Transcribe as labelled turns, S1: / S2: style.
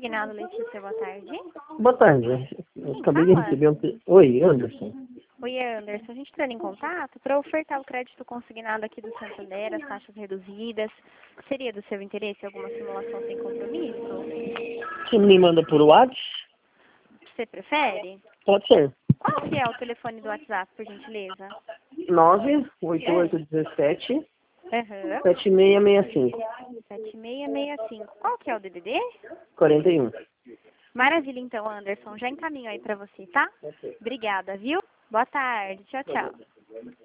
S1: Consignado, Letícia, boa tarde.
S2: Boa tarde. Eu acabei de receber Oi, Anderson.
S1: Oi, Anderson. A gente está em contato para ofertar o crédito consignado aqui do Santander, as taxas reduzidas. Seria do seu interesse alguma simulação sem compromisso?
S2: Você me manda por WhatsApp?
S1: Você prefere?
S2: Pode ser.
S1: Qual que é o telefone do WhatsApp, por gentileza?
S2: 98817
S1: Aham.
S2: 7665
S1: 7665. Qual que é o DDD?
S2: 41.
S1: Maravilha, então, Anderson. Já encaminho aí para você, tá? Obrigada, viu? Boa tarde. Tchau, tchau.